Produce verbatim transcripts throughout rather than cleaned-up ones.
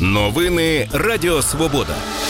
Новини Радіо Свобода.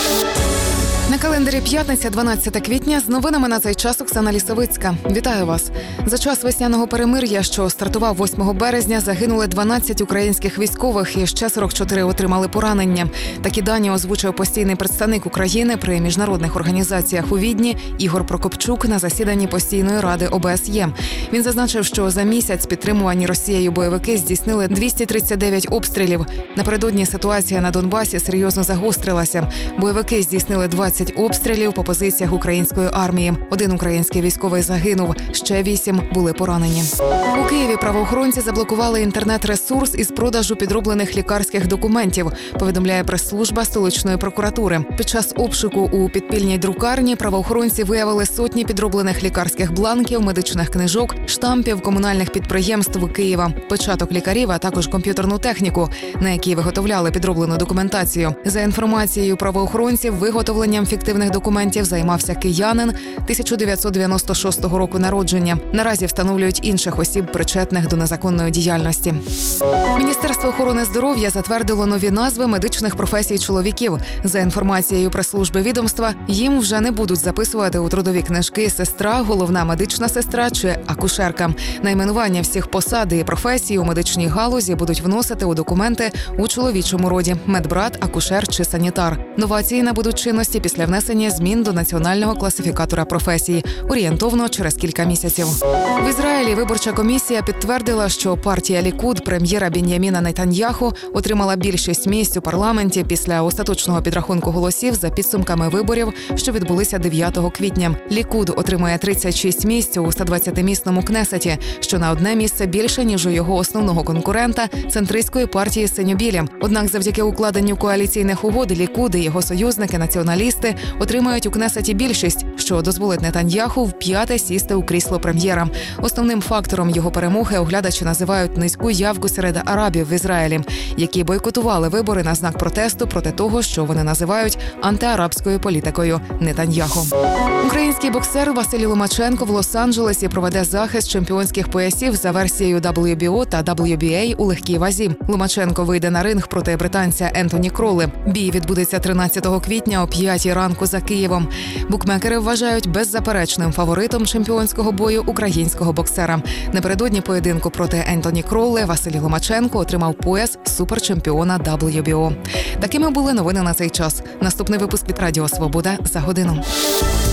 На календарі п'ятниця, дванадцяте квітня, з новинами на цей час Оксана Лісовицька. Вітаю вас. За час весняного перемир'я, що стартував восьмого березня, загинули дванадцять українських військових і ще сорок чотири отримали поранення. Такі дані озвучив постійний представник України при міжнародних організаціях у Відні Ігор Прокопчук на засіданні Постійної ради О Б С Є. Він зазначив, що за місяць підтримувані Росією бойовики здійснили двісті тридцять дев'ять обстрілів. Напередодні ситуація на Донбасі серйозно загострилася. Бойовики здійснили двадцять обстрілів по позиціях української армії. Один український військовий загинув, ще вісім були поранені. У Києві правоохоронці заблокували інтернет-ресурс із продажу підроблених лікарських документів, повідомляє прес-служба столичної прокуратури. Під час обшуку у підпільній друкарні правоохоронці виявили сотні підроблених лікарських бланків, медичних книжок, штампів комунальних підприємств Києва, печаток лікарів, а також комп'ютерну техніку, на якій виготовляли підроблену документацію. За інформацією правоохоронців, виготовленням фіктивних документів займався киянин тисяча дев'ятсот дев'яносто шостого року народження. Наразі встановлюють інших осіб, причетних до незаконної діяльності. Міністерство охорони здоров'я затвердило нові назви медичних професій чоловіків. За інформацією прес-служби відомства, їм вже не будуть записувати у трудові книжки сестра, головна медична сестра чи акушерка. Найменування всіх посад і професій у медичній галузі будуть вносити у документи у чоловічому роді – медбрат, акушер чи санітар. Новації набудуть чинності після внесення змін до національного класифікатора професій, орієнтовно через кілька місяців. В Ізраїлі виборча комісія підтвердила, що партія Лікуд прем'єра Бін'яміна Нетаньяху отримала більшість місць у парламенті після остаточного підрахунку голосів за підсумками виборів, що відбулися дев'ятого квітня. Лікуд отримує тридцять шість місць у ста двадцятимісному Кнесеті, що на одне місце більше, ніж у його основного конкурента – центристської партії Синьо-білі. Однак завдяки укладенню коаліційних угод Лікуд і його союзники, націоналісти, отримають у Кнесеті більшість, що дозволить Нетаньяху вп'яте сісти у крісло прем'єра. Основним фактором його перемоги оглядачі називають низьку явку серед арабів в Ізраїлі, які бойкотували вибори на знак протесту проти того, що вони називають антиарабською політикою Нетаньяху. Український боксер Василій Ломаченко в Лос-Анджелесі проведе захист чемпіонських поясів за версією дабл ю бі о та дабл ю бі ей у легкій вазі. Ломаченко вийде на ринг проти британця Ентоні Кролли. Бій відбудеться тринадцятого квітня о п'ятій ранку за Києвом. Букмекери вважають беззаперечним фаворитом чемпіонського бою українського боксера. Напередодні поєдинку проти Ентоні Кролли Василій Ломаченко отримав пояс суперчемпіона дабл ю бі о. Такими були новини на цей час. Наступний випуск від Радіо Свобода за годину.